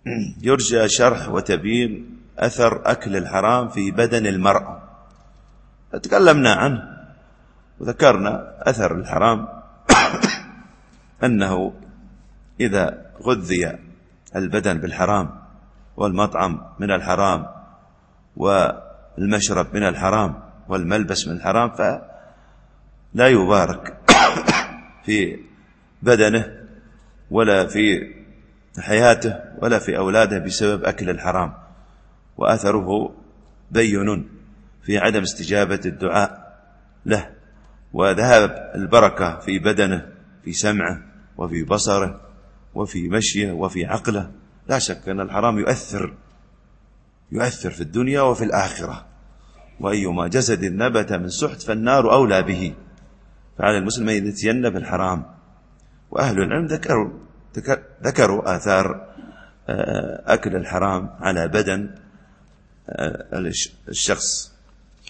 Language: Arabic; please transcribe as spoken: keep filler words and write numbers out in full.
يرجى شرح وتبيين أثر أكل الحرام في بدن المرأة. تكلمنا عنه وذكرنا أثر الحرام أنه إذا غذي البدن بالحرام والمطعم من الحرام والمشرب من الحرام والملبس من الحرام فلا يبارك في بدنه ولا في حياته ولا في أولاده بسبب أكل الحرام، وأثره بين في عدم استجابة الدعاء له وذهاب البركة في بدنه، في سمعه وفي بصره وفي مشيه وفي عقله. لا شك أن الحرام يؤثر يؤثر في الدنيا وفي الآخرة، وأيما جسد نبت من سحت فالنار أولى به، فعلى المسلم أن يتجنب الحرام. وأهل العلم ذكروا ذكروا آثار أكل الحرام على بدن الشخص.